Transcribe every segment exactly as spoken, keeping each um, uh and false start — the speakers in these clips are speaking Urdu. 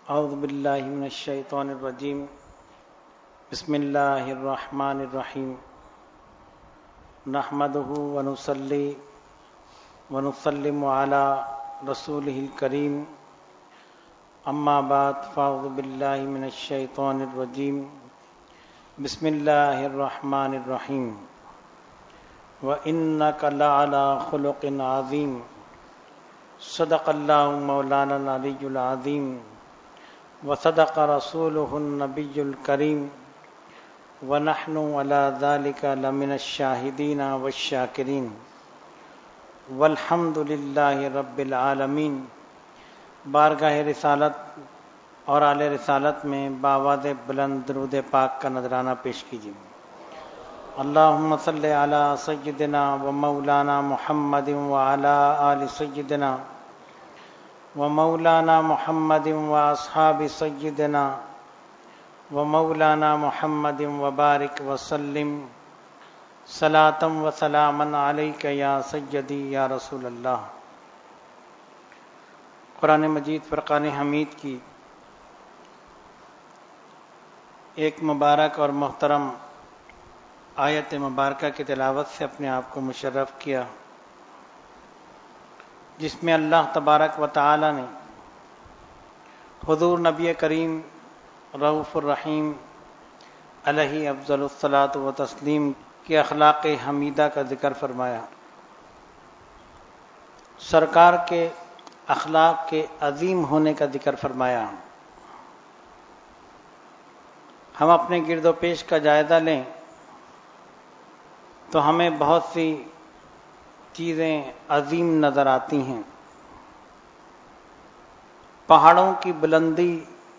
اعوذ باللہ من الشیطان الرجیم بسم اللہ الرحمن الرحیم نحمدہ ونصلی ونسلم علی رسولہ الکریم اما بعد فاعوذ باللہ من الشیطان الرجیم بسم اللہ الرحمن الرحیم وَإِنَّكَ لَعَلَىٰ خُلُقٍ عَظِيمٍ صدق اللہ مولانا العلی العظیم وصدق رسولہ النبی الکریم ونحن علی ذلک لمن الشاہدین والشاکرین والحمد للہ رب العالمین۔ بارگاہ رسالت اور آل رسالت میں بآواز بلند درود پاک کا نذرانہ پیش کیجیے۔ اللہم صلی علی سیدنا و مولانا محمد وعلی آل سیدنا و مولانا محمد و اصحاب سیدنا و مولانا محمد وبارک وسلم صلاۃ و سلاما علیک یا سیدی یا رسول اللہ۔ قرآن مجید فرقان حمید کی ایک مبارک اور محترم آیت مبارکہ کی تلاوت سے اپنے آپ کو مشرف کیا، جس میں اللہ تبارک و تعالی نے حضور نبی کریم رؤوف الرحیم علیہ افضل الصلاۃ و تسلیم کی اخلاق حمیدہ کا ذکر فرمایا، سرکار کے اخلاق کے عظیم ہونے کا ذکر فرمایا۔ ہم اپنے گرد و پیش کا جائزہ لیں تو ہمیں بہت سی چیزیں عظیم نظر آتی ہیں۔ پہاڑوں کی بلندی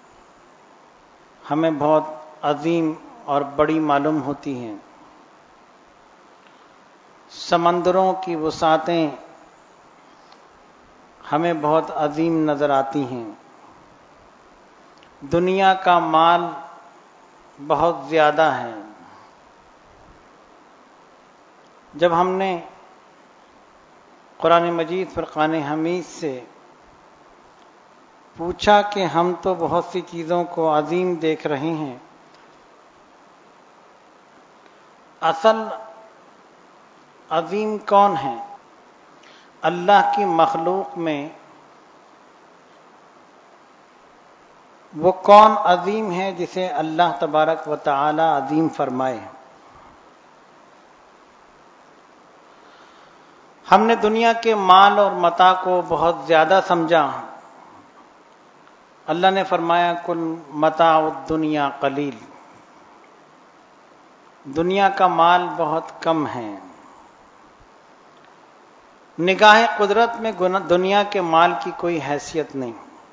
ہمیں بہت عظیم اور بڑی معلوم ہوتی ہیں، سمندروں کی وسعتیں ہمیں بہت عظیم نظر آتی ہیں، دنیا کا مال بہت زیادہ ہے۔ جب ہم نے قرآن مجید فرقان حمید سے پوچھا کہ ہم تو بہت سی چیزوں کو عظیم دیکھ رہے ہیں، اصل عظیم کون ہے؟ اللہ کی مخلوق میں وہ کون عظیم ہے جسے اللہ تبارک و تعالی عظیم فرمائے؟ ہم نے دنیا کے مال اور متاع کو بہت زیادہ سمجھا۔ اللہ نے فرمایا کل متاع الدنیا قلیل، دنیا کا مال بہت کم ہے۔ نگاہ قدرت میں دنیا کے مال کی کوئی حیثیت نہیں۔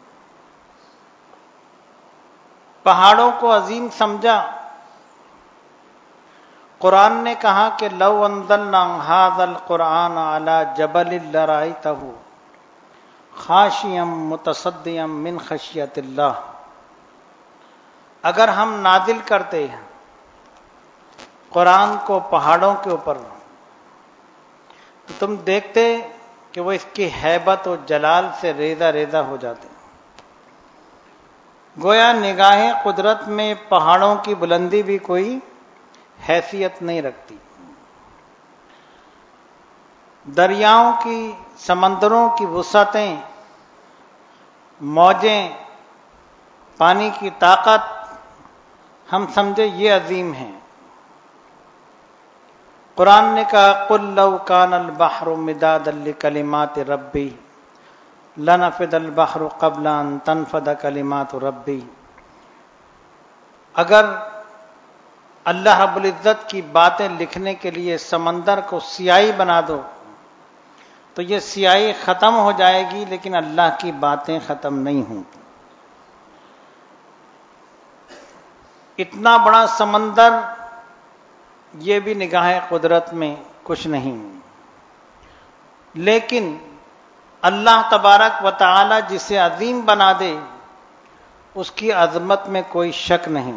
پہاڑوں کو عظیم سمجھا۔ قرآن نے کہا کہ لو انزلنا ھذا القرآن علی جبل لرأیتہ خاشعا متصدعا من خشیۃ اللہ۔ اگر ہم نازل کرتے قرآن کو پہاڑوں کے اوپر تو تم دیکھتے کہ وہ اس کی ہیبت و جلال سے ریزہ ریزہ ہو جاتے۔ گویا نگاہ قدرت میں پہاڑوں کی بلندی بھی کوئی حیثیت نہیں رکھتی۔ دریاؤں کی، سمندروں کی وسعتیں، موجیں، پانی کی طاقت ہم سمجھے یہ عظیم ہیں۔ قرآن نے کہا قل لو کان البحر مدادا لکلمات ربی لنفد البحر قبل ان تنفد کلمات ربی۔ اگر اللہ رب العزت کی باتیں لکھنے کے لیے سمندر کو سیاہی بنا دو تو یہ سیاہی ختم ہو جائے گی، لیکن اللہ کی باتیں ختم نہیں ہوں۔ اتنا بڑا سمندر یہ بھی نگاہ قدرت میں کچھ نہیں، لیکن اللہ تبارک و تعالی جسے عظیم بنا دے اس کی عظمت میں کوئی شک نہیں۔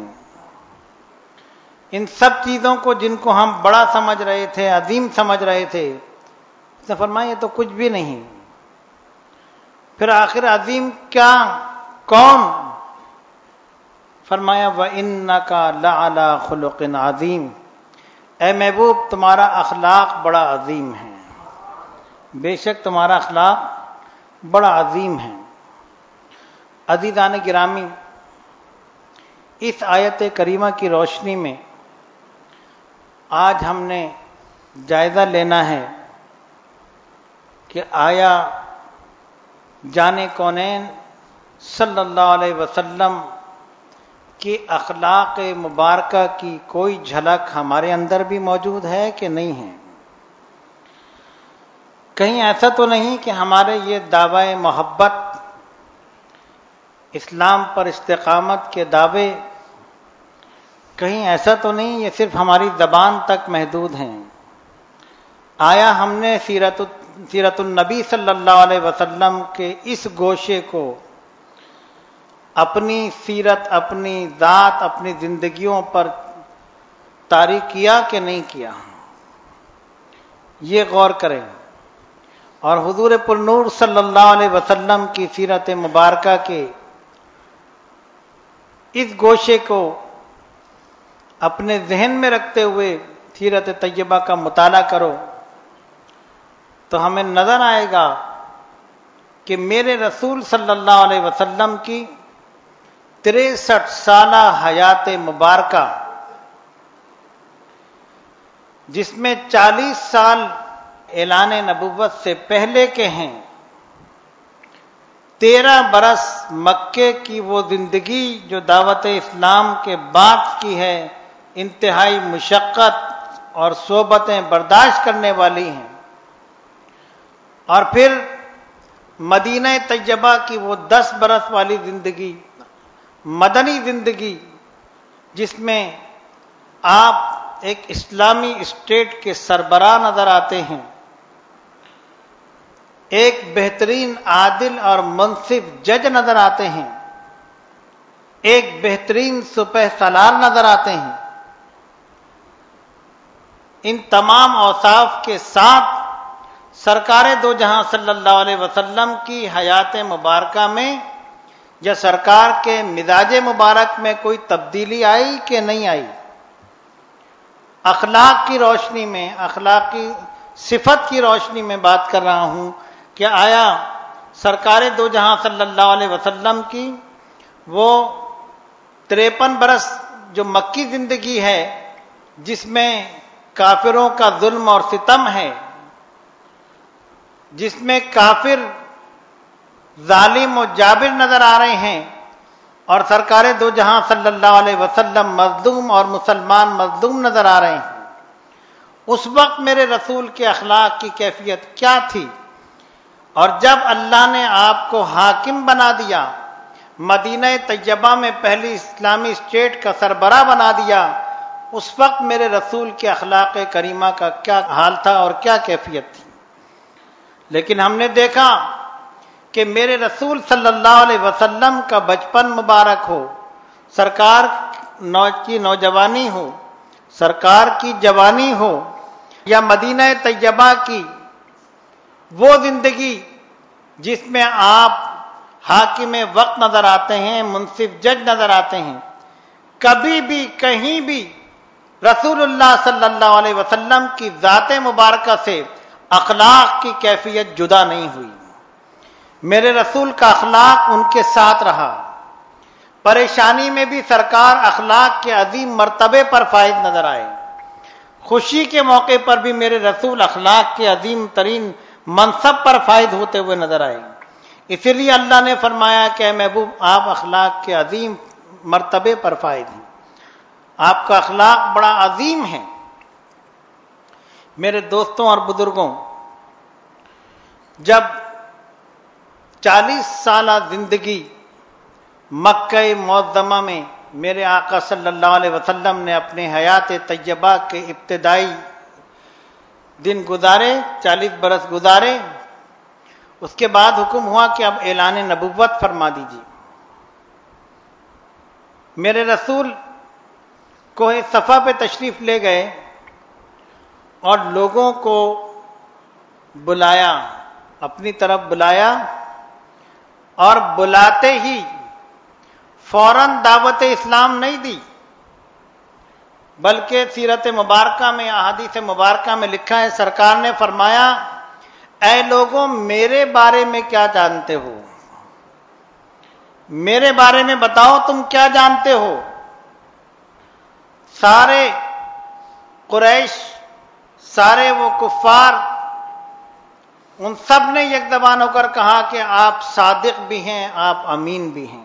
ان سب چیزوں کو جن کو ہم بڑا سمجھ رہے تھے، عظیم سمجھ رہے تھے، اس نے فرمایا یہ تو کچھ بھی نہیں۔ پھر آخر عظیم کیا، کون؟ فرمایا وَإِنَّكَ لَعَلَىٰ خُلُقٍ عَظِيمٍ، اے محبوب تمہارا اخلاق بڑا عظیم ہے، بے شک تمہارا اخلاق بڑا عظیم ہے۔ عزیزان گرامی، اس آیت کریمہ کی روشنی میں آج ہم نے جائزہ لینا ہے کہ آیا جان کونین صلی اللہ علیہ وسلم کی اخلاق مبارکہ کی کوئی جھلک ہمارے اندر بھی موجود ہے کہ نہیں ہے؟ کہیں ایسا تو نہیں کہ ہمارے یہ دعوی محبت، اسلام پر استقامت کے دعوے، کہیں ایسا تو نہیں یہ صرف ہماری زبان تک محدود ہیں؟ آیا ہم نے سیرت سیرت النبی صلی اللہ علیہ وسلم کے اس گوشے کو اپنی سیرت، اپنی ذات، اپنی زندگیوں پر طاری کیا کہ نہیں کیا؟ یہ غور کریں اور حضور پرنور صلی اللہ علیہ وسلم کی سیرت مبارکہ کے اس گوشے کو اپنے ذہن میں رکھتے ہوئے سیرت طیبہ کا مطالعہ کرو تو ہمیں نظر آئے گا کہ میرے رسول صلی اللہ علیہ وسلم کی تریسٹھ سالہ حیات مبارکہ، جس میں چالیس سال اعلان نبوت سے پہلے کے ہیں، تیرہ برس مکے کی وہ زندگی جو دعوت اسلام کے بعد کی ہے، انتہائی مشقت اور صحبتیں برداشت کرنے والی ہیں، اور پھر مدینہ طیبہ کی وہ دس برس والی زندگی، مدنی زندگی، جس میں آپ ایک اسلامی اسٹیٹ کے سربراہ نظر آتے ہیں، ایک بہترین عادل اور منصف جج نظر آتے ہیں، ایک بہترین سپہ سالار نظر آتے ہیں۔ ان تمام اوصاف کے ساتھ سرکار دو جہاں صلی اللہ علیہ وسلم کی حیات مبارکہ میں یا سرکار کے مزاج مبارک میں کوئی تبدیلی آئی کہ نہیں آئی؟ اخلاق کی روشنی میں، اخلاقی صفت کی روشنی میں بات کر رہا ہوں کہ آیا سرکار دو جہاں صلی اللہ علیہ وسلم کی وہ تریپن برس جو مکی زندگی ہے، جس میں کافروں کا ظلم اور ستم ہے، جس میں کافر ظالم و جابر نظر آ رہے ہیں، اور سرکار دو جہاں صلی اللہ علیہ وسلم مظلوم اور مسلمان مظلوم نظر آ رہے ہیں، اس وقت میرے رسول کے اخلاق کی کیفیت کیا تھی؟ اور جب اللہ نے آپ کو حاکم بنا دیا، مدینہ طیبہ میں پہلی اسلامی اسٹیٹ کا سربراہ بنا دیا، اس وقت میرے رسول کے اخلاق کریمہ کا کیا حال تھا اور کیا کیفیت تھی؟ لیکن ہم نے دیکھا کہ میرے رسول صلی اللہ علیہ وسلم کا بچپن مبارک ہو، سرکار کی نوجوانی ہو، سرکار کی جوانی ہو، یا مدینہ طیبہ کی وہ زندگی جس میں آپ حاکم وقت نظر آتے ہیں، منصف جج نظر آتے ہیں، کبھی بھی کہیں بھی رسول اللہ صلی اللہ علیہ وسلم کی ذات مبارکہ سے اخلاق کی کیفیت جدا نہیں ہوئی۔ میرے رسول کا اخلاق ان کے ساتھ رہا، پریشانی میں بھی سرکار اخلاق کے عظیم مرتبے پر فائز نظر آئے، خوشی کے موقع پر بھی میرے رسول اخلاق کے عظیم ترین منصب پر فائز ہوتے ہوئے نظر آئے۔ اسی لیے اللہ نے فرمایا کہ اے محبوب آپ اخلاق کے عظیم مرتبے پر فائز ہیں، آپ کا اخلاق بڑا عظیم ہے۔ میرے دوستوں اور بزرگوں، جب چالیس سالہ زندگی مکہ معظمہ میں میرے آقا صلی اللہ علیہ وسلم نے اپنے حیات طیبہ کے ابتدائی دن گزارے، چالیس برس گزارے، اس کے بعد حکم ہوا کہ اب اعلان نبوت فرما دیجیے۔ میرے رسول کوہ صفا پہ تشریف لے گئے اور لوگوں کو بلایا، اپنی طرف بلایا، اور بلاتے ہی فوراً دعوت اسلام نہیں دی، بلکہ سیرت مبارکہ میں، احادیث مبارکہ میں لکھا ہے، سرکار نے فرمایا اے لوگوں میرے بارے میں کیا جانتے ہو، میرے بارے میں بتاؤ تم کیا جانتے ہو۔ سارے قریش، سارے وہ کفار، ان سب نے یک زبان ہو کر کہا کہ آپ صادق بھی ہیں، آپ امین بھی ہیں۔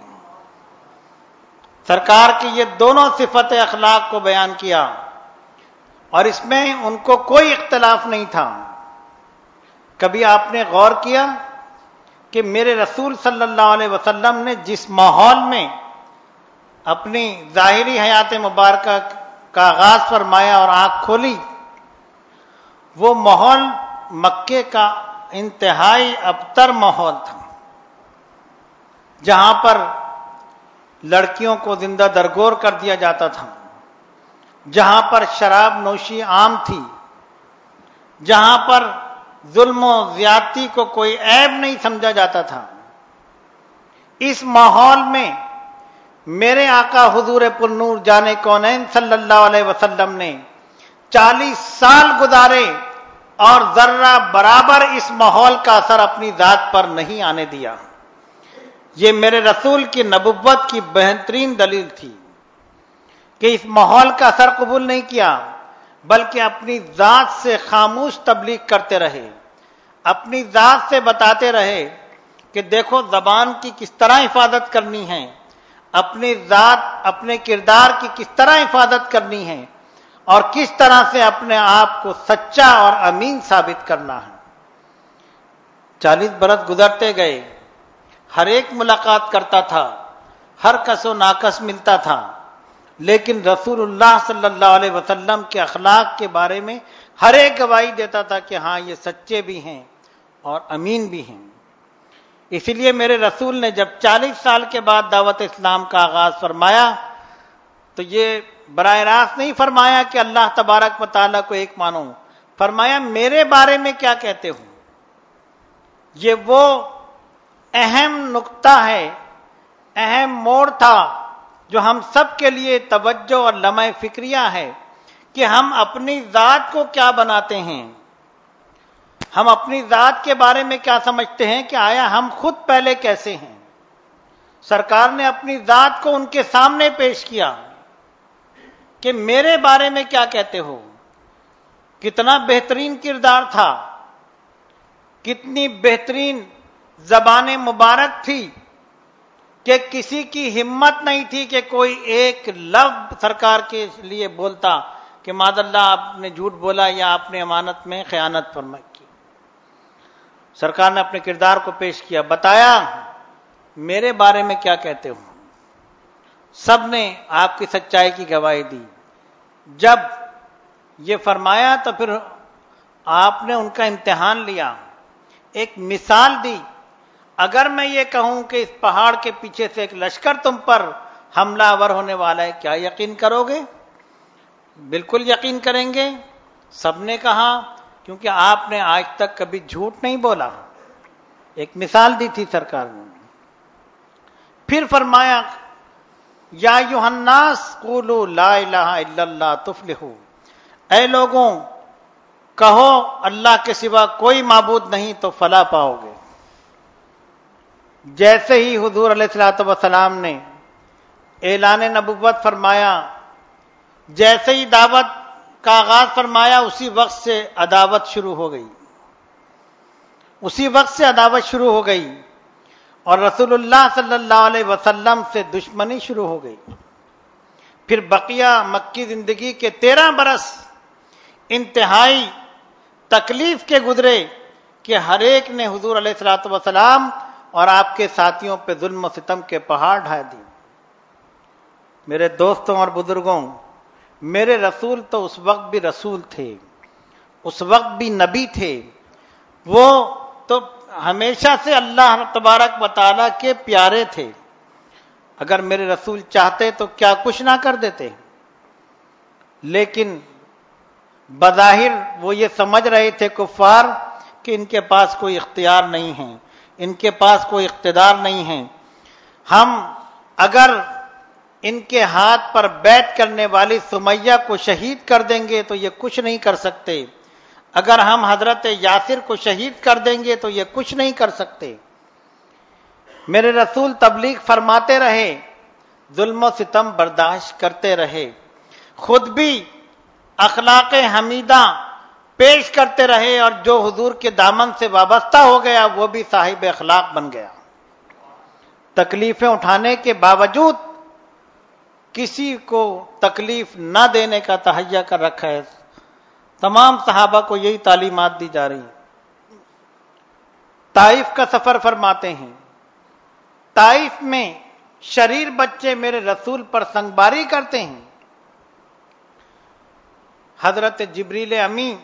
سرکار کی یہ دونوں صفت اخلاق کو بیان کیا، اور اس میں ان کو کوئی اختلاف نہیں تھا۔ کبھی آپ نے غور کیا کہ میرے رسول صلی اللہ علیہ وسلم نے جس ماحول میں اپنی ظاہری حیات مبارکہ کا آغاز فرمایا اور آنکھ کھولی، وہ ماحول مکے کا انتہائی ابتر ماحول تھا، جہاں پر لڑکیوں کو زندہ درگور کر دیا جاتا تھا، جہاں پر شراب نوشی عام تھی، جہاں پر ظلم و زیادتی کو کوئی عیب نہیں سمجھا جاتا تھا۔ اس ماحول میں میرے آقا حضور پرنور جان کونین صلی اللہ علیہ وسلم نے چالیس سال گزارے اور ذرہ برابر اس ماحول کا اثر اپنی ذات پر نہیں آنے دیا۔ یہ میرے رسول کی نبوت کی بہترین دلیل تھی کہ اس ماحول کا اثر قبول نہیں کیا، بلکہ اپنی ذات سے خاموش تبلیغ کرتے رہے، اپنی ذات سے بتاتے رہے کہ دیکھو زبان کی کس طرح حفاظت کرنی ہے، اپنی ذات اپنے کردار کی کس طرح حفاظت کرنی ہے، اور کس طرح سے اپنے آپ کو سچا اور امین ثابت کرنا ہے۔ چالیس برس گزرتے گئے، ہر ایک ملاقات کرتا تھا، ہر کس و ناکس ملتا تھا، لیکن رسول اللہ صلی اللہ علیہ وسلم کے اخلاق کے بارے میں ہر ایک گواہی دیتا تھا کہ ہاں یہ سچے بھی ہیں اور امین بھی ہیں۔ اسی لیے میرے رسول نے جب چالیس سال کے بعد دعوت اسلام کا آغاز فرمایا تو یہ براہ راست نہیں فرمایا کہ اللہ تبارک و تعالیٰ کو ایک مانو، فرمایا میرے بارے میں کیا کہتے ہو۔ یہ وہ اہم نقطہ ہے، اہم موڑ تھا جو ہم سب کے لیے توجہ اور لمحہ فکریہ ہے کہ ہم اپنی ذات کو کیا بناتے ہیں، ہم اپنی ذات کے بارے میں کیا سمجھتے ہیں کہ آیا ہم خود پہلے کیسے ہیں۔ سرکار نے اپنی ذات کو ان کے سامنے پیش کیا کہ میرے بارے میں کیا کہتے ہو۔ کتنا بہترین کردار تھا، کتنی بہترین زبان مبارک تھی کہ کسی کی ہمت نہیں تھی کہ کوئی ایک لفظ سرکار کے لیے بولتا کہ معاذ اللہ آپ نے جھوٹ بولا یا آپ نے امانت میں خیانت فرمائی کی۔ سرکار نے اپنے کردار کو پیش کیا، بتایا میرے بارے میں کیا کہتے ہو۔ سب نے آپ کی سچائی کی گواہی دی۔ جب یہ فرمایا تو پھر آپ نے ان کا امتحان لیا، ایک مثال دی۔ اگر میں یہ کہوں کہ اس پہاڑ کے پیچھے سے ایک لشکر تم پر حملہ آور ہونے والا ہے، کیا یقین کرو گے؟ بالکل یقین کریں گے، سب نے کہا، کیونکہ آپ نے آج تک کبھی جھوٹ نہیں بولا۔ ایک مثال دی تھی سرکار نے۔ پھر فرمایا یا ایھا الناس قولوا لا الہ الا اللہ تفلحوا، اے لوگوں کہو اللہ کے سوا کوئی معبود نہیں تو فلاح پاؤ گے۔ جیسے ہی حضور علیہ الصلوۃ والسلام نے اعلان نبوت فرمایا، جیسے ہی دعوت کا آغاز فرمایا، اسی وقت سے عداوت شروع ہو گئی، اسی وقت سے عداوت شروع ہو گئی، اور رسول اللہ صلی اللہ علیہ وسلم سے دشمنی شروع ہو گئی۔ پھر بقیہ مکی زندگی کے تیرہ برس انتہائی تکلیف کے گزرے کہ ہر ایک نے حضور علیہ الصلوۃ والسلام اور آپ کے ساتھیوں پہ ظلم و ستم کے پہاڑ ڈھا دیے۔ میرے دوستوں اور بزرگوں، میرے رسول تو اس وقت بھی رسول تھے، اس وقت بھی نبی تھے، وہ تو ہمیشہ سے اللہ تبارک و تعالیٰ کے پیارے تھے۔ اگر میرے رسول چاہتے تو کیا کچھ نہ کر دیتے، لیکن بظاہر وہ یہ سمجھ رہے تھے کفار کہ ان کے پاس کوئی اختیار نہیں ہے، ان کے پاس کوئی اقتدار نہیں ہے۔ ہم اگر ان کے ہاتھ پر بیعت کرنے والی سمیہ کو شہید کر دیں گے تو یہ کچھ نہیں کر سکتے، اگر ہم حضرت یاسر کو شہید کر دیں گے تو یہ کچھ نہیں کر سکتے۔ میرے رسول تبلیغ فرماتے رہے، ظلم و ستم برداشت کرتے رہے، خود بھی اخلاق حمیدہ پیش کرتے رہے، اور جو حضور کے دامن سے وابستہ ہو گیا وہ بھی صاحب اخلاق بن گیا۔ تکلیفیں اٹھانے کے باوجود کسی کو تکلیف نہ دینے کا تہیہ کر رکھا ہے۔ تمام صحابہ کو یہی تعلیمات دی جا رہی ہیں۔ طائف کا سفر فرماتے ہیں، طائف میں شریر بچے میرے رسول پر سنگباری کرتے ہیں۔ حضرت جبریل امی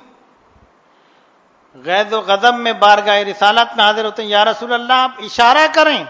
غیظ و غضب میں بارگاہ رسالت میں حاضر ہوتے ہیں، یا رسول اللہ آپ اشارہ کریں،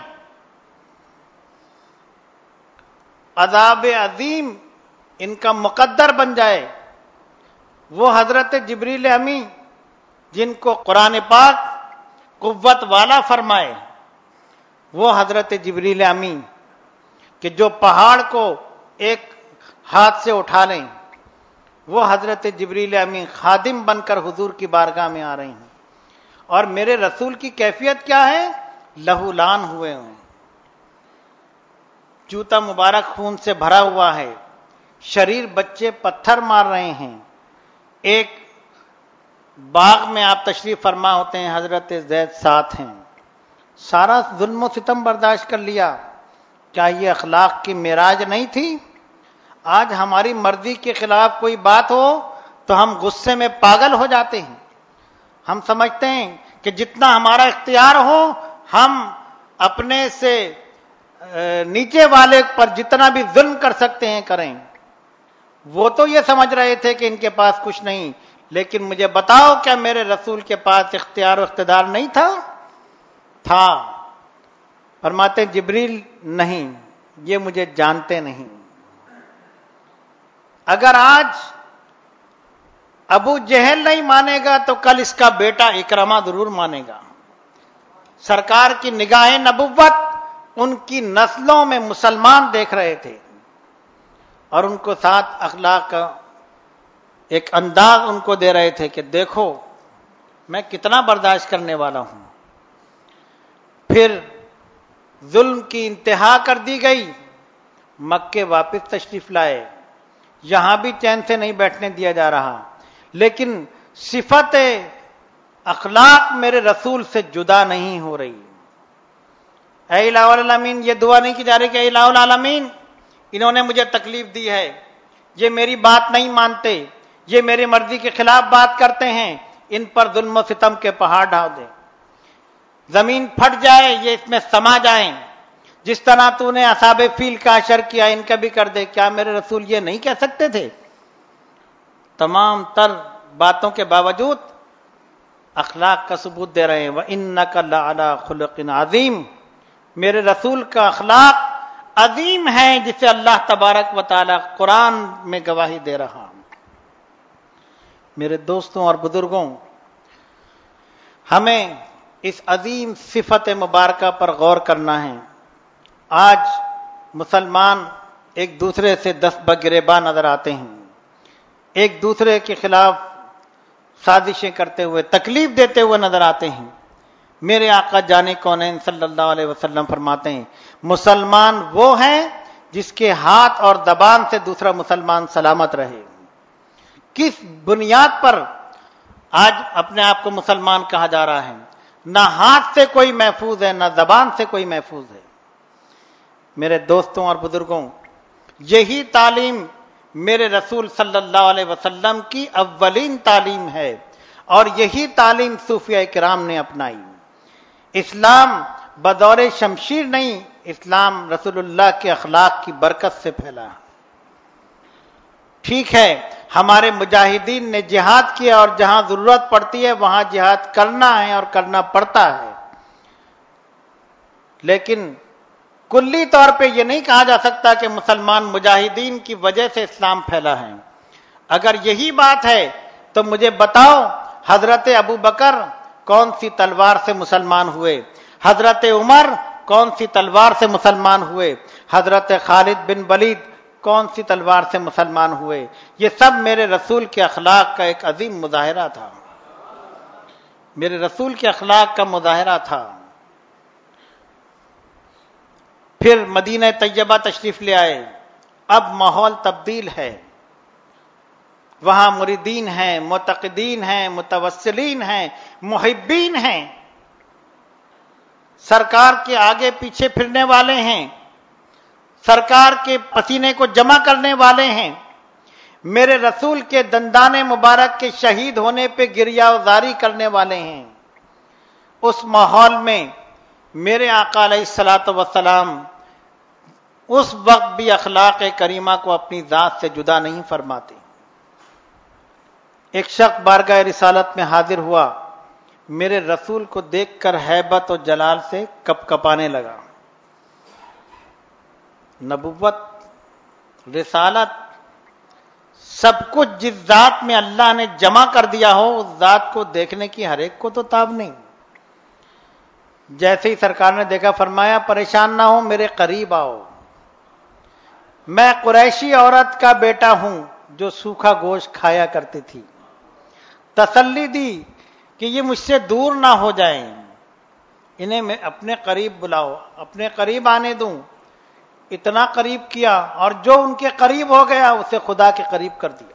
عذاب عظیم ان کا مقدر بن جائے۔ وہ حضرت جبریل امی جن کو قرآن پاک قوت والا فرمائے، وہ حضرت جبریل امی کہ جو پہاڑ کو ایک ہاتھ سے اٹھا لیں، وہ حضرت جبریل امی خادم بن کر حضور کی بارگاہ میں آ رہے ہیں، اور میرے رسول کی کیفیت کیا ہے؟ لہولان ہوئے ہیں، جوتا مبارک خون سے بھرا ہوا ہے، شریر بچے پتھر مار رہے ہیں۔ ایک باغ میں آپ تشریف فرما ہوتے ہیں، حضرت زید ساتھ ہیں، سارا ظلم و ستم برداشت کر لیا۔ کیا یہ اخلاق کی معراج نہیں تھی؟ آج ہماری مرضی کے خلاف کوئی بات ہو تو ہم غصے میں پاگل ہو جاتے ہیں، ہم سمجھتے ہیں کہ جتنا ہمارا اختیار ہو ہم اپنے سے نیچے والے پر جتنا بھی ظلم کر سکتے ہیں کریں۔ وہ تو یہ سمجھ رہے تھے کہ ان کے پاس کچھ نہیں، لیکن مجھے بتاؤ کیا میرے رسول کے پاس اختیار و اقتدار نہیں تھا؟ تھا۔ فرماتے جبریل نہیں، یہ مجھے جانتے نہیں۔ اگر آج ابو جہل نہیں مانے گا تو کل اس کا بیٹا اکرمہ ضرور مانے گا۔ سرکار کی نگاہ نبوت ان کی نسلوں میں مسلمان دیکھ رہے تھے، اور ان کو ساتھ اخلاق کا ایک انداز ان کو دے رہے تھے کہ دیکھو میں کتنا برداشت کرنے والا ہوں۔ پھر ظلم کی انتہا کر دی گئی، مکے واپس تشریف لائے، یہاں بھی چین سے نہیں بیٹھنے دیا جا رہا، لیکن صفت اخلاق میرے رسول سے جدا نہیں ہو رہی۔ اے الہ العالمین، یہ دعا نہیں کی جا رہی کہ اے الہ العالمین انہوں نے مجھے تکلیف دی ہے، یہ میری بات نہیں مانتے، یہ میری مرضی کے خلاف بات کرتے ہیں، ان پر ظلم و ستم کے پہاڑ ڈھاؤ دے، زمین پھٹ جائے یہ اس میں سما جائیں، جس طرح تو نے اصحاب فیل کا اشر کیا ان کا بھی کر دے۔ کیا میرے رسول یہ نہیں کہہ سکتے تھے؟ تمام تر باتوں کے باوجود اخلاق کا ثبوت دے رہے ہیں، وَإِنَّكَ لَعَلَىٰ خُلُقٍ عَظِيمٍ، میرے رسول کا اخلاق عظیم ہے، جسے اللہ تبارک و تعالی قرآن میں گواہی دے رہا۔ میرے دوستوں اور بزرگوں، ہمیں اس عظیم صفت مبارکہ پر غور کرنا ہے۔ آج مسلمان ایک دوسرے سے دست بگریباں نظر آتے ہیں، ایک دوسرے کے خلاف سازشیں کرتے ہوئے، تکلیف دیتے ہوئے نظر آتے ہیں۔ میرے آقا جانے کونین صلی اللہ علیہ وسلم فرماتے ہیں، مسلمان وہ ہیں جس کے ہاتھ اور زبان سے دوسرا مسلمان سلامت رہے۔ کس بنیاد پر آج اپنے آپ کو مسلمان کہا جا رہا ہے؟ نہ ہاتھ سے کوئی محفوظ ہے، نہ زبان سے کوئی محفوظ ہے۔ میرے دوستوں اور بزرگوں، یہی تعلیم میرے رسول صلی اللہ علیہ وسلم کی اولین تعلیم ہے، اور یہی تعلیم صوفیہ کرام نے اپنائی۔ اسلام بدور شمشیر نہیں، اسلام رسول اللہ کے اخلاق کی برکت سے پھیلا۔ ٹھیک ہے، ہمارے مجاہدین نے جہاد کیا، اور جہاں ضرورت پڑتی ہے وہاں جہاد کرنا ہے اور کرنا پڑتا ہے، لیکن کلی طور پہ یہ نہیں کہا جا سکتا کہ مسلمان مجاہدین کی وجہ سے اسلام پھیلا ہے۔ اگر یہی بات ہے تو مجھے بتاؤ حضرت ابو بکر کون سی تلوار سے مسلمان ہوئے؟ حضرت عمر کون سی تلوار سے مسلمان ہوئے؟ حضرت خالد بن ولید کون سی تلوار سے مسلمان ہوئے؟ یہ سب میرے رسول کے اخلاق کا ایک عظیم مظاہرہ تھا، میرے رسول کے اخلاق کا مظاہرہ تھا۔ پھر مدینہ طیبہ تشریف لے آئے، اب ماحول تبدیل ہے، وہاں مریدین ہیں، معتقدین ہیں، متوسلین ہیں، محبین ہیں، سرکار کے آگے پیچھے پھرنے والے ہیں، سرکار کے پسینے کو جمع کرنے والے ہیں، میرے رسول کے دندان مبارک کے شہید ہونے پہ گریہ وزاری کرنے والے ہیں۔ اس ماحول میں میرے آقا علیہ الصلوۃ والسلام اس وقت بھی اخلاق کریمہ کو اپنی ذات سے جدا نہیں فرماتے۔ ایک شخص بارگاہ رسالت میں حاضر ہوا، میرے رسول کو دیکھ کر ہیبت و جلال سے کپ کپانے لگا۔ نبوت، رسالت، سب کچھ جس ذات میں اللہ نے جمع کر دیا ہو اس ذات کو دیکھنے کی ہر ایک کو تو تاب نہیں۔ جیسے ہی سرکار نے دیکھا فرمایا پریشان نہ ہو، میرے قریب آؤ، میں قریشی عورت کا بیٹا ہوں جو سوکھا گوشت کھایا کرتی تھی۔ تسلی دی کہ یہ مجھ سے دور نہ ہو جائیں، انہیں میں اپنے قریب بلاؤ، اپنے قریب آنے دوں۔ اتنا قریب کیا اور جو ان کے قریب ہو گیا اسے خدا کے قریب کر دیا،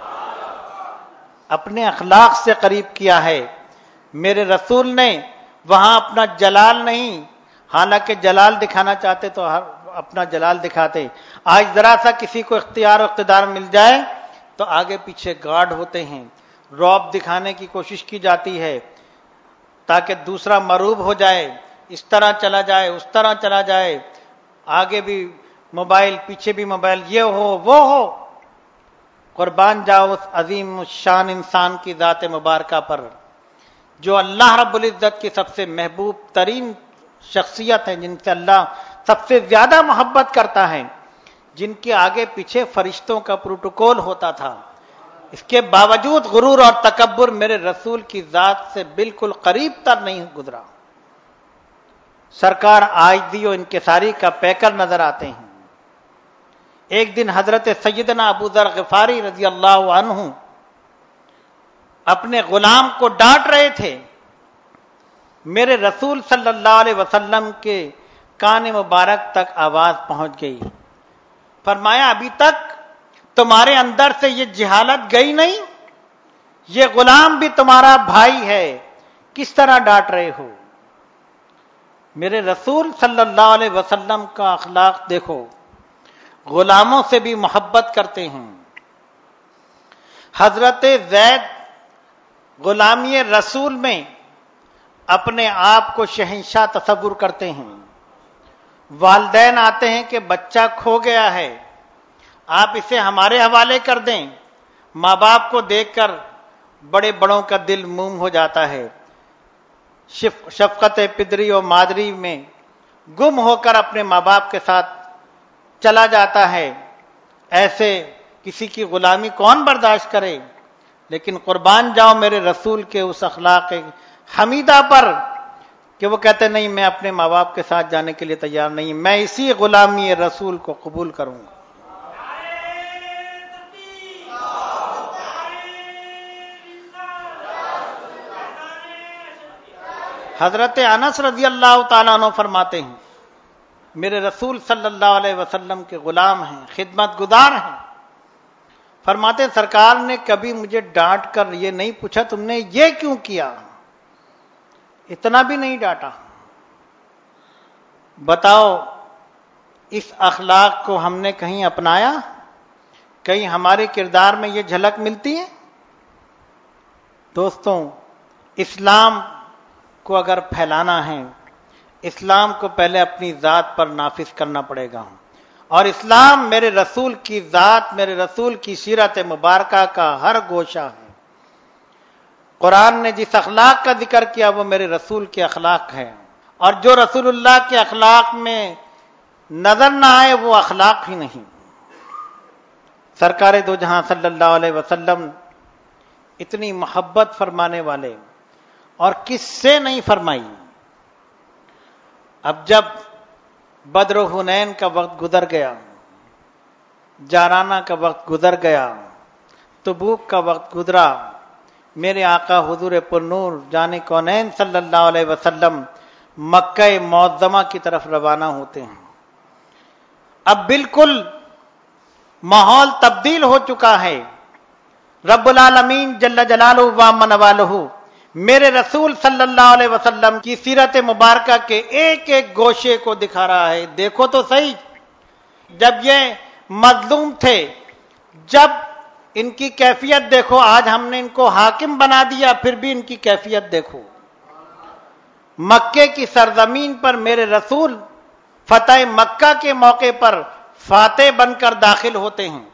اپنے اخلاق سے قریب کیا ہے۔ میرے رسول نے وہاں اپنا جلال نہیں، حالانکہ جلال دکھانا چاہتے تو اپنا جلال دکھاتے، آج ذرا سا کسی کو اختیار و اقتدار مل جائے تو آگے پیچھے گارڈ ہوتے ہیں، رعب دکھانے کی کوشش کی جاتی ہے تاکہ دوسرا مرعوب ہو جائے، اس طرح چلا جائے، اس طرح چلا جائے، آگے بھی موبائل، پیچھے بھی موبائل، یہ ہو وہ ہو۔ قربان جاؤ اس عظیم شان انسان کی ذات مبارکہ پر جو اللہ رب العزت کی سب سے محبوب ترین شخصیت ہے، جن سے اللہ سب سے زیادہ محبت کرتا ہے، جن کے آگے پیچھے فرشتوں کا پروٹوکول ہوتا تھا، اس کے باوجود غرور اور تکبر میرے رسول کی ذات سے بالکل قریب تر نہیں گزرا۔ سرکار عاجزی و انکساری کا پیکر نظر آتے ہیں۔ ایک دن حضرت سیدنا ابو ذر غفاری رضی اللہ عنہ اپنے غلام کو ڈانٹ رہے تھے، میرے رسول صلی اللہ علیہ وسلم کے کان مبارک تک آواز پہنچ گئی، فرمایا ابھی تک تمہارے اندر سے یہ جہالت گئی نہیں؟ یہ غلام بھی تمہارا بھائی ہے، کس طرح ڈانٹ رہے ہو؟ میرے رسول صلی اللہ علیہ وسلم کا اخلاق دیکھو، غلاموں سے بھی محبت کرتے ہیں۔ حضرت زید غلامی رسول میں اپنے آپ کو شہنشاہ تصور کرتے ہیں۔ والدین آتے ہیں کہ بچہ کھو گیا ہے، آپ اسے ہمارے حوالے کر دیں، ماں باپ کو دیکھ کر بڑے بڑوں کا دل موم ہو جاتا ہے، شفقت پدری و مادری میں گم ہو کر اپنے ماں باپ کے ساتھ چلا جاتا ہے۔ ایسے کسی کی غلامی کون برداشت کرے؟ لیکن قربان جاؤ میرے رسول کے اس اخلاق حمیدہ پر کہ وہ کہتے نہیں میں اپنے ماں باپ کے ساتھ جانے کے لیے تیار نہیں، میں اسی غلامی رسول کو قبول کروں گا۔ حضرت انس رضی اللہ تعالیٰ عنہ فرماتے ہیں میرے رسول صلی اللہ علیہ وسلم کے غلام ہیں، خدمت گزار ہیں، فرماتے سرکار نے کبھی مجھے ڈانٹ کر یہ نہیں پوچھا تم نے یہ کیوں کیا، اتنا بھی نہیں ڈانٹا۔ بتاؤ اس اخلاق کو ہم نے کہیں اپنایا؟ کہیں ہمارے کردار میں یہ جھلک ملتی ہے؟ دوستوں، اسلام کو اگر پھیلانا ہے، اسلام کو پہلے اپنی ذات پر نافذ کرنا پڑے گا، اور اسلام میرے رسول کی ذات، میرے رسول کی سیرت مبارکہ کا ہر گوشہ ہے۔ قرآن نے جس اخلاق کا ذکر کیا وہ میرے رسول کے اخلاق ہے، اور جو رسول اللہ کے اخلاق میں نظر نہ آئے وہ اخلاق ہی نہیں۔ سرکار دو جہاں صلی اللہ علیہ وسلم اتنی محبت فرمانے والے، اور کس سے نہیں فرمائی؟ اب جب بدر و حنین کا وقت گزر گیا، جارانہ کا وقت گزر گیا، تبوک کا وقت گزرا، میرے آقا حضور پرنور جان کونین صلی اللہ علیہ وسلم مکہ معظمہ کی طرف روانہ ہوتے ہیں۔ اب بالکل ماحول تبدیل ہو چکا ہے۔ رب العالمین جل جلالہ و من والہ میرے رسول صلی اللہ علیہ وسلم کی سیرت مبارکہ کے ایک ایک گوشے کو دکھا رہا ہے۔ دیکھو تو صحیح، جب یہ مظلوم تھے، جب ان کی کیفیت دیکھو، آج ہم نے ان کو حاکم بنا دیا، پھر بھی ان کی کیفیت دیکھو۔ مکے کی سرزمین پر میرے رسول فتح مکہ کے موقع پر فاتح بن کر داخل ہوتے ہیں۔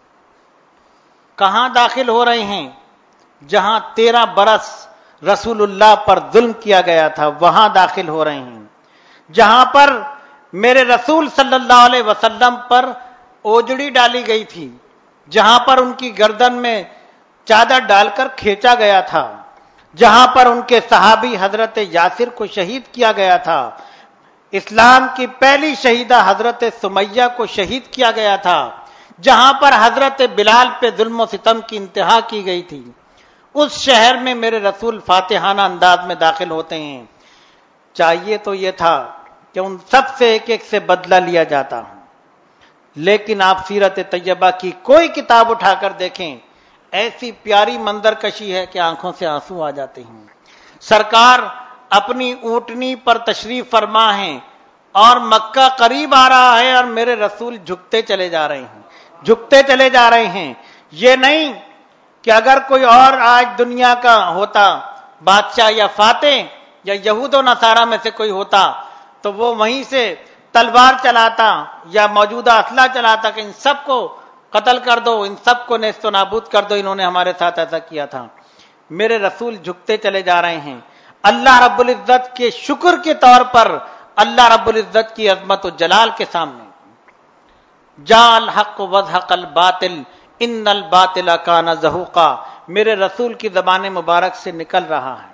کہاں داخل ہو رہے ہیں؟ جہاں تیرہ برس رسول اللہ پر ظلم کیا گیا تھا، وہاں داخل ہو رہے ہیں۔ جہاں پر میرے رسول صلی اللہ علیہ وسلم پر اوجڑی ڈالی گئی تھی، جہاں پر ان کی گردن میں چادر ڈال کر کھینچا گیا تھا، جہاں پر ان کے صحابی حضرت یاسر کو شہید کیا گیا تھا، اسلام کی پہلی شہیدہ حضرت سمیہ کو شہید کیا گیا تھا، جہاں پر حضرت بلال پہ ظلم و ستم کی انتہا کی گئی تھی، اس شہر میں میرے رسول فاتحانہ انداز میں داخل ہوتے ہیں۔ چاہیے تو یہ تھا کہ ان سب سے ایک ایک سے بدلہ لیا جاتا، لیکن آپ سیرت طیبہ کی کوئی کتاب اٹھا کر دیکھیں، ایسی پیاری منظر کشی ہے کہ آنکھوں سے آنسو آ جاتے ہیں۔ سرکار اپنی اونٹنی پر تشریف فرما ہیں اور مکہ قریب آ رہا ہے اور میرے رسول جھکتے چلے جا رہے ہیں، جھکتے چلے جا رہے ہیں۔ یہ نہیں کہ اگر کوئی اور آج دنیا کا ہوتا بادشاہ یا فاتح یا یہود و نصارہ میں سے کوئی ہوتا تو وہ وہیں سے تلوار چلاتا یا موجودہ اسلحہ چلاتا کہ ان سب کو قتل کر دو، ان سب کو نیست و نابود کر دو، انہوں نے ہمارے ساتھ ایسا کیا تھا۔ میرے رسول جھکتے چلے جا رہے ہیں اللہ رب العزت کے شکر کے طور پر، اللہ رب العزت کی عظمت و جلال کے سامنے۔ جاء الحق وزهق الباطل ان الباطل کان زہوقا، میرے رسول کی زبان مبارک سے نکل رہا ہے،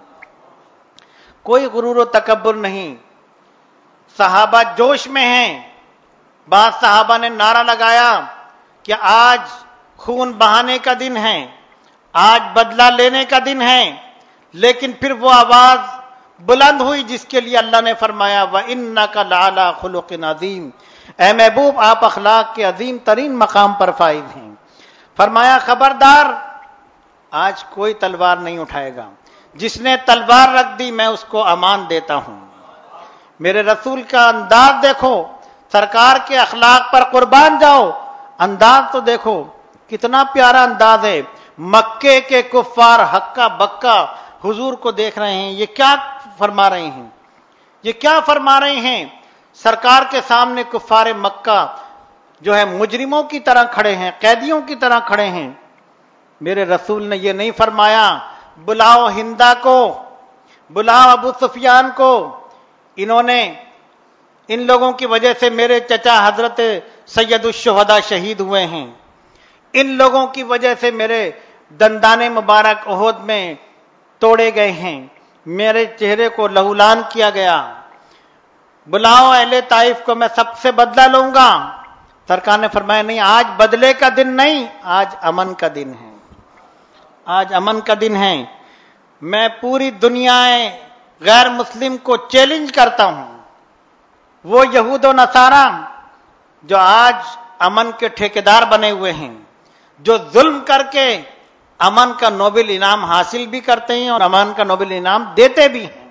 کوئی غرور و تکبر نہیں۔ صحابہ جوش میں ہیں، بعض صحابہ نے نعرہ لگایا کہ آج خون بہانے کا دن ہے، آج بدلہ لینے کا دن ہے، لیکن پھر وہ آواز بلند ہوئی جس کے لیے اللہ نے فرمایا وَإِنَّكَ لَعَلَىٰ خُلُقٍ عَظِيمٍ، اے محبوب آپ اخلاق کے عظیم ترین مقام پر فائز ہیں۔ فرمایا خبردار، آج کوئی تلوار نہیں اٹھائے گا، جس نے تلوار رکھ دی میں اس کو امان دیتا ہوں۔ میرے رسول کا انداز دیکھو، سرکار کے اخلاق پر قربان جاؤ، انداز تو دیکھو کتنا پیارا انداز ہے۔ مکے کے کفار ہکا بکا حضور کو دیکھ رہے ہیں، یہ کیا فرما رہے ہیں، یہ کیا فرما رہے ہیں؟ سرکار کے سامنے کفار مکہ جو ہے مجرموں کی طرح کھڑے ہیں، قیدیوں کی طرح کھڑے ہیں۔ میرے رسول نے یہ نہیں فرمایا بلاؤ ہندا کو، بلاؤ ابو سفیان کو، انہوں نے ان لوگوں کی وجہ سے میرے چچا حضرت سید الشہداء شہید ہوئے ہیں، ان لوگوں کی وجہ سے میرے دندان مبارک احد میں توڑے گئے ہیں، میرے چہرے کو لہولان کیا گیا، بلاؤ اہل طائف کو، میں سب سے بدلہ لوں گا۔ سرکار نے فرمایا نہیں، آج بدلے کا دن نہیں، آج امن کا دن ہے، آج امن کا دن ہے۔ میں پوری دنیا غیر مسلم کو چیلنج کرتا ہوں، وہ یہود و نصارہ جو آج امن کے ٹھیکیدار بنے ہوئے ہیں، جو ظلم کر کے امن کا نوبل انعام حاصل بھی کرتے ہیں اور امن کا نوبل انعام دیتے بھی ہیں،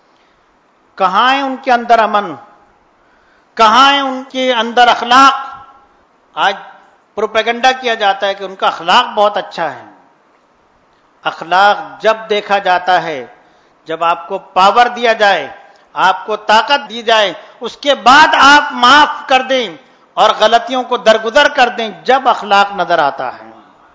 کہاں ہے ان کے اندر امن، کہاں ہے ان کے اندر اخلاق؟ آج پروپیگنڈا کیا جاتا ہے کہ ان کا اخلاق بہت اچھا ہے۔ اخلاق جب دیکھا جاتا ہے جب آپ کو پاور دیا جائے، آپ کو طاقت دی جائے، اس کے بعد آپ معاف کر دیں اور غلطیوں کو درگزر کر دیں، جب اخلاق نظر آتا ہے۔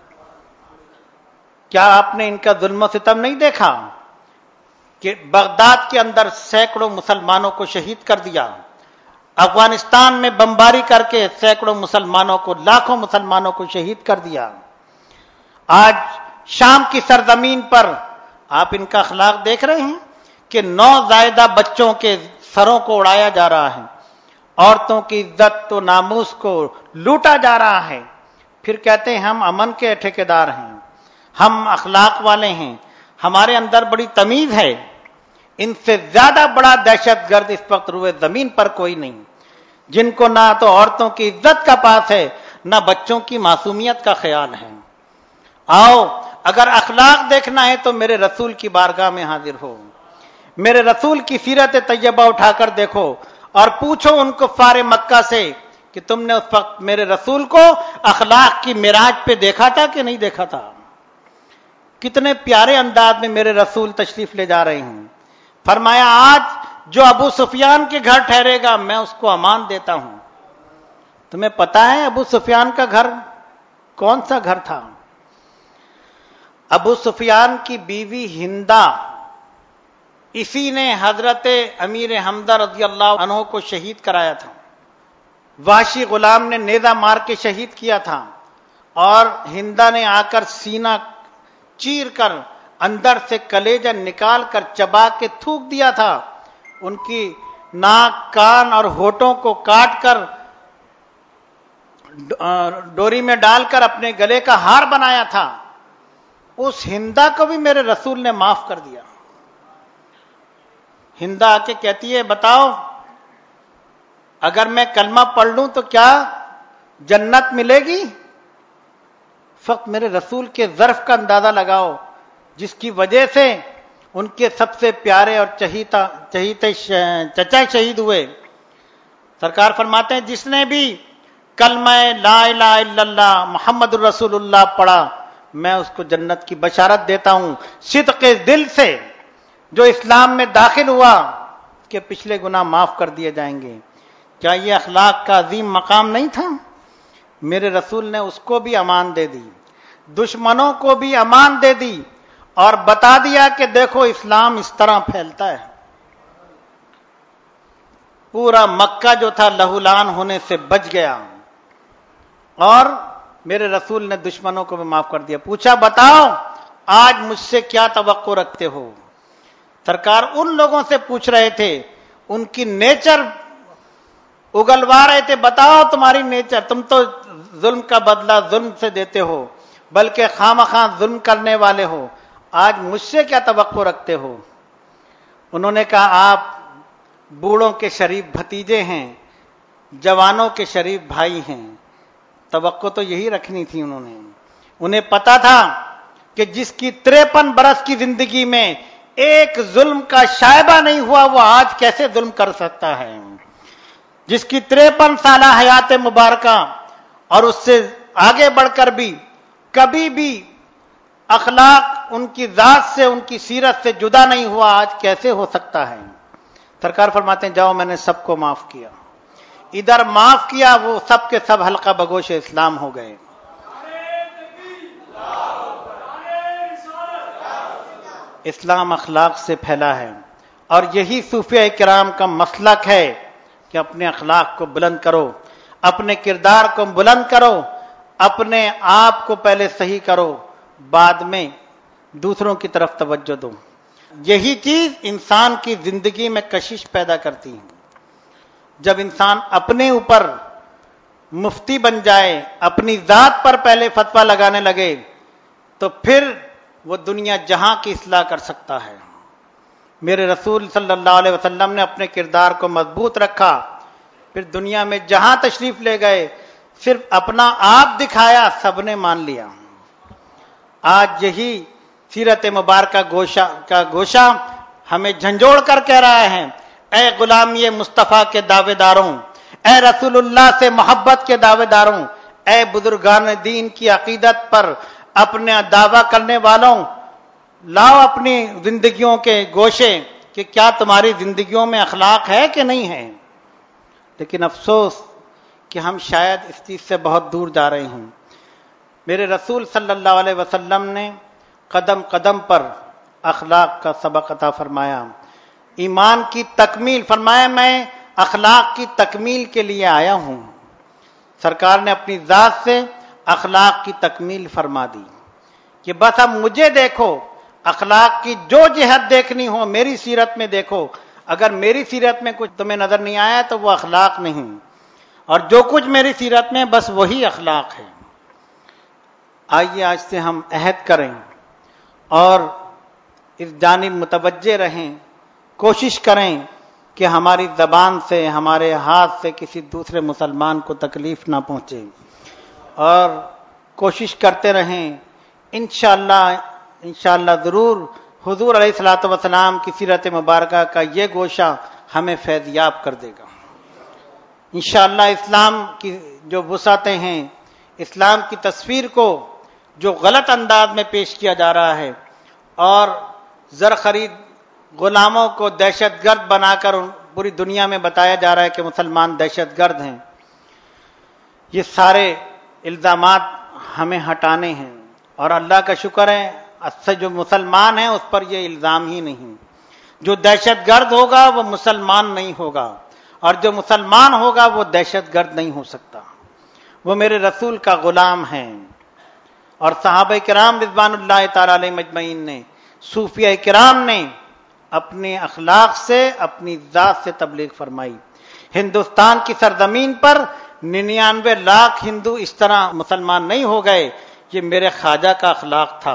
کیا آپ نے ان کا ظلم و ستم نہیں دیکھا کہ بغداد کے اندر سینکڑوں مسلمانوں کو شہید کر دیا، افغانستان میں بمباری کر کے سینکڑوں مسلمانوں کو، لاکھوں مسلمانوں کو شہید کر دیا۔ آج شام کی سرزمین پر آپ ان کا اخلاق دیکھ رہے ہیں کہ نو زائدہ بچوں کے سروں کو اڑایا جا رہا ہے، عورتوں کی عزت و ناموس کو لوٹا جا رہا ہے، پھر کہتے ہیں ہم امن کے ٹھیکیدار ہیں، ہم اخلاق والے ہیں، ہمارے اندر بڑی تمیز ہے۔ ان سے زیادہ بڑا دہشت گرد اس وقت روئے زمین پر کوئی نہیں، جن کو نہ تو عورتوں کی عزت کا پاس ہے، نہ بچوں کی معصومیت کا خیال ہے۔ آؤ، اگر اخلاق دیکھنا ہے تو میرے رسول کی بارگاہ میں حاضر ہو، میرے رسول کی سیرت طیبہ اٹھا کر دیکھو اور پوچھو ان کفار مکہ سے کہ تم نے اس وقت میرے رسول کو اخلاق کی معراج پہ دیکھا تھا کہ نہیں دیکھا تھا؟ کتنے پیارے انداز میں میرے رسول تشریف لے جا رہے ہیں۔ فرمایا آج جو ابو سفیان کے گھر ٹھہرے گا میں اس کو امان دیتا ہوں۔ تمہیں پتا ہے ابو سفیان کا گھر کون سا گھر تھا؟ ابو سفیان کی بیوی ہندا، اسی نے حضرت امیر حمزہ رضی اللہ عنہ کو شہید کرایا تھا۔ وحشی غلام نے نیزہ مار کے شہید کیا تھا اور ہندا نے آ کر سینہ چیر کر اندر سے کلیجہ نکال کر چبا کے تھوک دیا تھا۔ ان کی ناک، کان اور ہونٹوں کو کاٹ کر ڈوری میں ڈال کر اپنے گلے کا ہار بنایا تھا۔ اس ہندا کو بھی میرے رسول نے معاف کر دیا۔ ہندا آ کے کہتی ہے بتاؤ اگر میں کلمہ پڑھ لوں تو کیا جنت ملے گی؟ فقط میرے رسول کے ظرف کا اندازہ لگاؤ جس کی وجہ سے ان کے سب سے پیارے اور چہیتا چہیتے چچا شہید ہوئے۔ سرکار فرماتے ہیں جس نے بھی کلمہ لا الہ الا اللہ محمد الرسول اللہ پڑھا میں اس کو جنت کی بشارت دیتا ہوں، صدق دل سے۔ جو اسلام میں داخل ہوا اس کے پچھلے گناہ معاف کر دیے جائیں گے۔ کیا یہ اخلاق کا عظیم مقام نہیں تھا؟ میرے رسول نے اس کو بھی امان دے دی، دشمنوں کو بھی امان دے دی اور بتا دیا کہ دیکھو اسلام اس طرح پھیلتا ہے۔ پورا مکہ جو تھا لہولان ہونے سے بچ گیا اور میرے رسول نے دشمنوں کو بھی معاف کر دیا۔ پوچھا بتاؤ آج مجھ سے کیا توقع رکھتے ہو؟ سرکار ان لوگوں سے پوچھ رہے تھے، ان کی نیچر اگلوا رہے تھے، بتاؤ تمہاری نیچر، تم تو ظلم کا بدلہ ظلم سے دیتے ہو بلکہ خامخواہ ظلم کرنے والے ہو، آج مجھ سے کیا توقع رکھتے ہو؟ انہوں نے کہا آپ بوڑھوں کے شریف بھتیجے ہیں، جوانوں کے شریف بھائی ہیں۔ توقع تو یہی رکھنی تھی انہوں نے۔ انہیں پتا تھا کہ جس کی تریپن برس کی زندگی میں ایک ظلم کا شائبہ نہیں ہوا وہ آج کیسے ظلم کر سکتا ہے؟ جس کی تریپن سالہ حیات مبارکہ اور اس سے آگے بڑھ کر بھی کبھی بھی اخلاق ان کی ذات سے ان کی سیرت سے جدا نہیں ہوا، آج کیسے ہو سکتا ہے؟ سرکار فرماتے ہیں جاؤ میں نے سب کو معاف کیا۔ ادھر معاف کیا وہ سب کے سب حلقہ بگوش اسلام ہو گئے۔ اسلام اخلاق سے پھیلا ہے اور یہی صوفیہ کرام کا مسلک ہے کہ اپنے اخلاق کو بلند کرو، اپنے کردار کو بلند کرو، اپنے آپ کو پہلے صحیح کرو، بعد میں دوسروں کی طرف توجہ دو۔ یہی چیز انسان کی زندگی میں کشش پیدا کرتی ہے۔ جب انسان اپنے اوپر مفتی بن جائے، اپنی ذات پر پہلے فتویٰ لگانے لگے تو پھر وہ دنیا جہاں کی اصلاح کر سکتا ہے۔ میرے رسول صلی اللہ علیہ وسلم نے اپنے کردار کو مضبوط رکھا، پھر دنیا میں جہاں تشریف لے گئے صرف اپنا آپ دکھایا، سب نے مان لیا۔ آج یہی سیرت مبارکہ گوشہ کا گوشہ ہمیں جھنجھوڑ کر کہہ رہا ہے، اے غلامی مصطفیٰ کے دعوے داروں، اے رسول اللہ سے محبت کے دعوے داروں، اے بزرگان دین کی عقیدت پر اپنے دعویٰ کرنے والوں، لاؤ اپنی زندگیوں کے گوشے کہ کیا تمہاری زندگیوں میں اخلاق ہے کہ نہیں ہے۔ لیکن افسوس کہ ہم شاید اس چیز سے بہت دور جا رہے ہیں۔ میرے رسول صلی اللہ علیہ وسلم نے قدم قدم پر اخلاق کا سبق عطا فرمایا، ایمان کی تکمیل فرمایا، میں اخلاق کی تکمیل کے لیے آیا ہوں۔ سرکار نے اپنی ذات سے اخلاق کی تکمیل فرما دی کہ بس اب مجھے دیکھو، اخلاق کی جو جہت دیکھنی ہو میری سیرت میں دیکھو، اگر میری سیرت میں کچھ تمہیں نظر نہیں آیا تو وہ اخلاق نہیں، اور جو کچھ میری سیرت میں بس وہی اخلاق ہے۔ آئیے آج سے ہم عہد کریں اور اس جانب متوجہ رہیں، کوشش کریں کہ ہماری زبان سے، ہمارے ہاتھ سے کسی دوسرے مسلمان کو تکلیف نہ پہنچے، اور کوشش کرتے رہیں۔ انشاءاللہ انشاءاللہ ضرور حضور علیہ الصلوۃ والسلام کی سیرت مبارکہ کا یہ گوشہ ہمیں فیضیاب کر دے گا۔ انشاءاللہ اسلام کی جو وسعتیں ہیں، اسلام کی تصویر کو جو غلط انداز میں پیش کیا جا رہا ہے اور زر خرید غلاموں کو دہشت گرد بنا کر پوری دنیا میں بتایا جا رہا ہے کہ مسلمان دہشت گرد ہیں، یہ سارے الزامات ہمیں ہٹانے ہیں، اور اللہ کا شکر ہے اچھا جو مسلمان ہیں اس پر یہ الزام ہی نہیں۔ جو دہشت گرد ہوگا وہ مسلمان نہیں ہوگا، اور جو مسلمان ہوگا وہ دہشت گرد نہیں ہو سکتا۔ وہ میرے رسول کا غلام ہے، اور صحابہ کرام رضوان اللہ تعالی علیہ مجمعین نے، صوفیہ کرام نے اپنے اخلاق سے، اپنی ذات سے تبلیغ فرمائی۔ ہندوستان کی سرزمین پر ننانوے لاکھ ہندو اس طرح مسلمان نہیں ہو گئے، یہ میرے خواجہ کا اخلاق تھا۔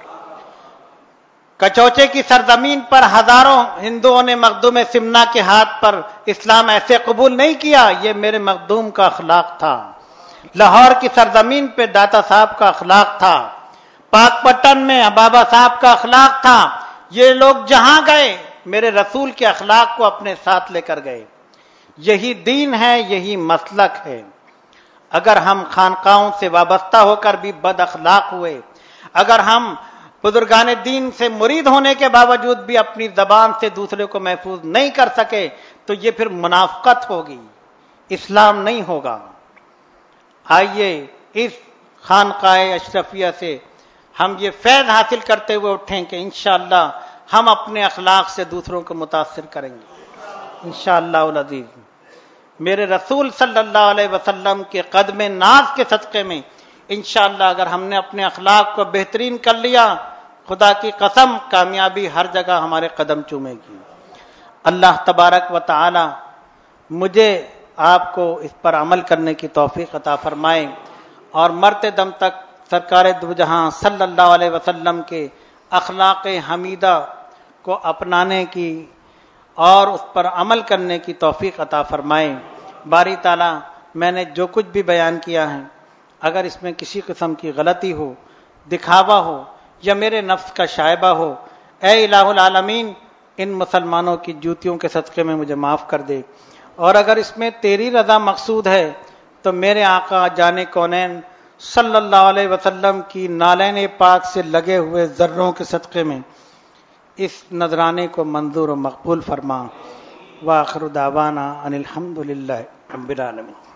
کچوچے کی سرزمین پر ہزاروں ہندوؤں نے مخدوم سمنا کے ہاتھ پر اسلام ایسے قبول نہیں کیا، یہ میرے مخدوم کا اخلاق تھا۔ لاہور کی سرزمین پہ داتا صاحب کا اخلاق تھا، پاک پٹن میں بابا صاحب کا اخلاق تھا۔ یہ لوگ جہاں گئے میرے رسول کے اخلاق کو اپنے ساتھ لے کر گئے۔ یہی دین ہے، یہی مسلک ہے۔ اگر ہم خانقاہوں سے وابستہ ہو کر بھی بد اخلاق ہوئے، اگر ہم بزرگان دین سے مرید ہونے کے باوجود بھی اپنی زبان سے دوسرے کو محفوظ نہیں کر سکے تو یہ پھر منافقت ہوگی، اسلام نہیں ہوگا۔ آئیے اس خانقاہ اشرفیہ سے ہم یہ فیض حاصل کرتے ہوئے اٹھیں کہ انشاءاللہ ہم اپنے اخلاق سے دوسروں کو متاثر کریں گے انشاءاللہ العزیز۔ میرے رسول صلی اللہ علیہ وسلم کے قدم ناز کے صدقے میں انشاءاللہ اگر ہم نے اپنے اخلاق کو بہترین کر لیا، خدا کی قسم کامیابی ہر جگہ ہمارے قدم چومے گی۔ اللہ تبارک و تعالی مجھے آپ کو اس پر عمل کرنے کی توفیق عطا فرمائے، اور مرتے دم تک سرکار دو جہاں صلی اللہ علیہ وسلم کے اخلاق حمیدہ کو اپنانے کی اور اس پر عمل کرنے کی توفیق عطا فرمائے۔ باری تعالیٰ میں نے جو کچھ بھی بیان کیا ہے، اگر اس میں کسی قسم کی غلطی ہو، دکھاوا ہو یا میرے نفس کا شائبہ ہو، اے الہ العالمین ان مسلمانوں کی جوتیوں کے صدقے میں مجھے معاف کر دے، اور اگر اس میں تیری رضا مقصود ہے تو میرے آقا جان کونین صلی اللہ علیہ وسلم کی نالین پاک سے لگے ہوئے ذروں کے صدقے میں اس نذرانے کو منظور و مقبول فرما۔ وآخر دعوانا ان الحمد للہ رب العالمین۔